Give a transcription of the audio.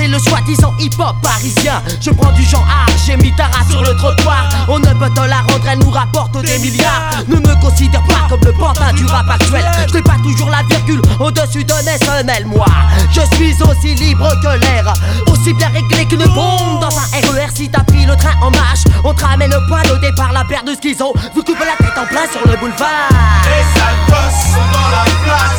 le soi-disant hip-hop parisien. Je prends du genre art, j'ai mis ta race sur le trottoir. On ne peut te la rendre, elle nous rapporte des milliards. Ne me considère pas comme le pantin du rap actuel. Je n'ai pas toujours la virgule au-dessus de SNL. Moi, je suis aussi libre que l'air, aussi bien réglé qu'une bombe dans un RER. Si t'as pris le train en marche, on te ramène le poil au départ. La paire de schizo vous coupe la tête en plein sur le boulevard. Les sales gosses sont dans la place.